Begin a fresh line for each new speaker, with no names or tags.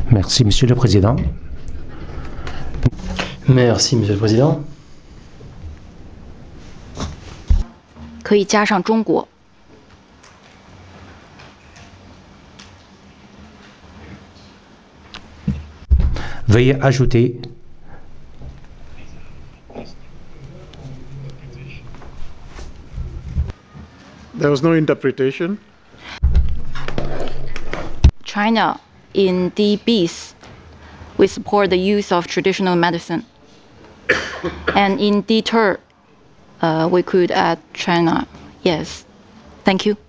Merci, Monsieur le Président.
Merci, Monsieur le Président.
可以加上中国。
Veuillez ajouter
There was no interpretation.
China, in D-bis, we support the use of traditional medicine. And in D-ter, we could add China. Yes. Thank you.